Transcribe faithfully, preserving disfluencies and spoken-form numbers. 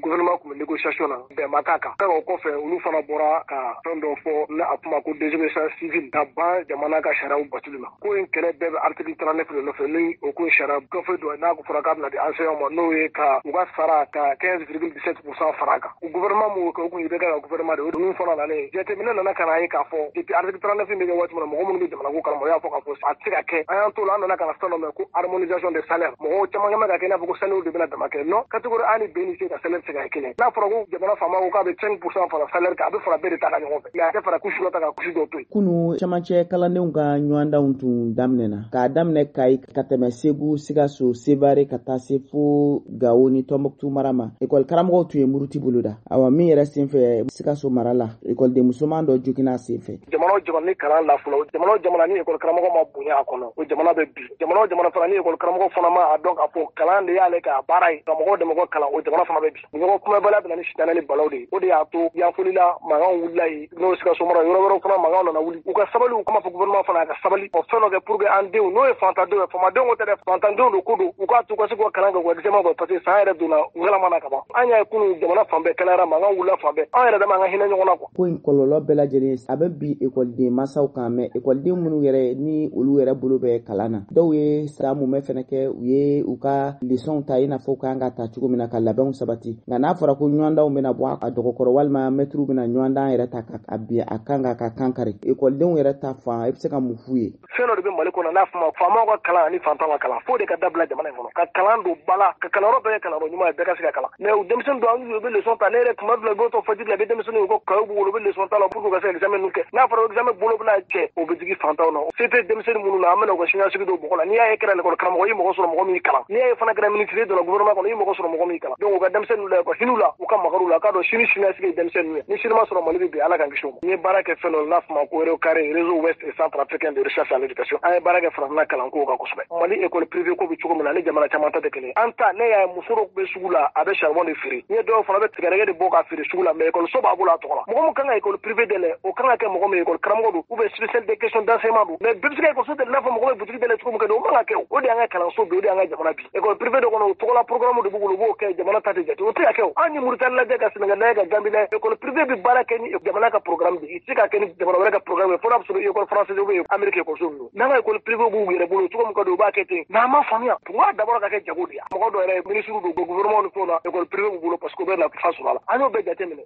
gouvernement kun négociation na bɛn ma k'a kan o kɔfɛ olu fana bɔra ka fɛn dɔ fɔ ne a kuma ko désobéissance civile ka ban jamana ka sariyaw batuli ma ko in kɛlɛ bɛɛ bɛ article trente-neuf de nɔfɛ ni o ko sariya gafe dɔ n'a fɔra k'a bɛna di enseignant ma n'o ye ka u ka sara ka quinze virgule dix-sept pour cent fara kan o gouvernement m'o kɛ o kun bɛ kɛ ka gouvernement de o ninnu fana nalen jateminɛ nana ka na ye k'a fɔ depuis article trente-neuf bɛ kɛ waati min na mɔgɔ minnu bɛ jamana ko kalama o y'a fɔ k'a fɔ a tɛ se ka kɛ an y'an to la an nana ka na fɛn dɔ mɛn ko harmonisation des salaires mɔgɔw caman kɛ ka kɛ i n'a fɔ ko salaire de bɛna dama kɛ non catégorie A ni B ni C ka salaire tɛ se ka kɛ kelen n'a fɔra ko jamana faama ko k'a bɛ cinq pour cent fara salaire kan a bɛ fara bɛɛ de ta ka ɲɔgɔn fɛ mais a tɛ fara kusi dɔ ta ka kusi dɔ to yen. Kunu camancɛ kalandenw ka ɲɔgɔndanw tun daminɛna k'a daminɛ Kayi ka tɛmɛ Segu, Sikaso, Sevare ka taa se fo Gawo ni Tɔnbɔkutu mara ma école karamɔgɔw tun ye muruti boloda awa min yɛrɛ senfɛ Sikaso mara la école den musoman dɔ joginna senfɛ. Jamana o jamana ni kalan la fɔlɔ jamana o jamana ni école karamɔgɔ ma bonya a kɔnɔ o jamana bɛ bi jamana o jamana fana ni école karamɔgɔ fana ma a dɔn k'a fɔ kalan de y'ale ka baara ye ka mɔgɔw dɛmɛ ko kalan o jamana fana bɛ bi ɲɔgɔn kumabaliya bɛ na ni sitanɛ ni balaw de ye o de y'a to yanfolila mankan wulila yen n'o Sikaso mara yɔrɔ wɛrɛw fana mankan nana wuli u ka sabali u kama fɔ gouvernement fana a ka sabali o fɛn dɔ kɛ pour que an denw n'o ye fantandenw ye faamadenw tɛ dɛ fantandenw don ko don u k'a to ka se k'u kalan kɛ u ka examen kɛ parce que san yɛrɛ donna u galama na ka ban an y'a ye kunun jamana fan bɛɛ kɛlɛyara mankan wulila fan bɛɛ an yɛrɛ dama an ka hinɛ ɲɔgɔn na quoi. Ko in kɔlɔlɔ bɛɛ lajɛlen a bɛ bi écoleden mansaw kan mɛ écoleden minnu yɛrɛ ni olu yɛrɛ bolo bɛ kalan na dɔw ye sira munmɛ fɛnɛ kɛ u ye u ka leçon ta i n'a fɔ kan ka ta cogo min na ka labɛnw sabati nka n'a fɔra ko ɲɔgɔndanw bɛna bɔ a dɔgɔkɔrɔ walima mɛtiriw bɛna ɲɔgɔndan yɛrɛ ta ka bi a kan ka ka kan kari écoledenw yɛrɛ ta fan i bɛ se ka mun f'u ye. Fɛn dɔ de bɛ Mali kɔnɔ n'a fɔ faamaw ka kalan ani fantanw ka kalan fo de ka dabila jamana in kɔnɔ ka kalan don bala ka kalanyɔrɔ bɛɛ kɛ kalanyɔrɔ ɲuman ye bɛɛ ka se ka kalan mais u denmisɛnnin dɔw an u bɛ leçon ta ne yɛrɛ tuma dɔ la i b'o to fajiri la i bɛ denmisɛnninw ye ko kayo b'u bolo u bɛ leçon ta la pour que u ka se ka examen ninnu kɛ n'a fɔra examen bolo bɛna cɛ o bɛ digi fantanw na se tɛ denmisɛnnin minnu na an bɛna u ka siniɲɛsigi don mɔgɔ la n'i y'a ye kɛra l'école karamɔgɔ i mɔgɔ sɔrɔ mɔgɔ min kalan n'i y'a ye fana kɛra ministre dɔ la gouvernement kɔnɔ i mɔgɔ sɔrɔ mɔgɔ min kalan donc u ka denmisɛnninw la u ka hin'u la u ka magar'u la k'a dɔn sini siniɲɛsigi ye denmisɛnninw ye ni sini ma sɔrɔ Mali bɛ bi Ala k'an kisi o ma n ye baara kɛ fɛn dɔ la n'a fɔ ma ko REOCARE réseau ouest et centre africain de recherche en éducation an ye baara kɛ farafinna kalanko kan kosɛbɛ Mali école privée ko bɛ cogo min na ni jamana caman ta tɛ kelen an ta ne y'a ye muso dɔ bɛ sugu la a bɛ charbon de feere n ye dɔw fana bɛ tigɛdɛgɛ de bɔ k'a feere sugu la mais école so b'a bolo a tɔgɔ la mɔgɔ min kan ka école privée dɛlɛ o kan ka kɛ mɔgɔ min école karamɔgɔ don ou bien spécial des questions d'enseignement don mais bɛɛ bɛ se ka école so dɛlɛ n'a fɔ mɔgɔ bɛ boutique dɛlɛ cogo min kɛ o man ka kɛ o de y'an ka kalanso bi o de y'an ka jamana bi école privée dɔ kɔnɔ o tɔgɔla programme de b'u bolo u b'o kɛ jamana ta tɛ jate o tɛ ka kɛ o an ye Mauritanie lajɛ ka Sénégal lajɛ ka Gambie lajɛ école privée bɛ baara kɛ ni jamana ka programme de i tɛ se ka kɛ ni jamana wɛrɛ ka programme ye fo n'a sɔrɔ école française ou bien Amérique école so ninnu n'an ka école privée b'u yɛrɛ bolo cogo min ka don u b'a kɛ ten mais an m'a faamuya pour moi d'abord ka kɛ jago de ye mɔgɔ dɔ yɛrɛ ministre do gouvernement ni fɛnw na école privée b'u bolo parce que u bɛ nafa sɔrɔ a la an y'o bɛɛ jateminɛ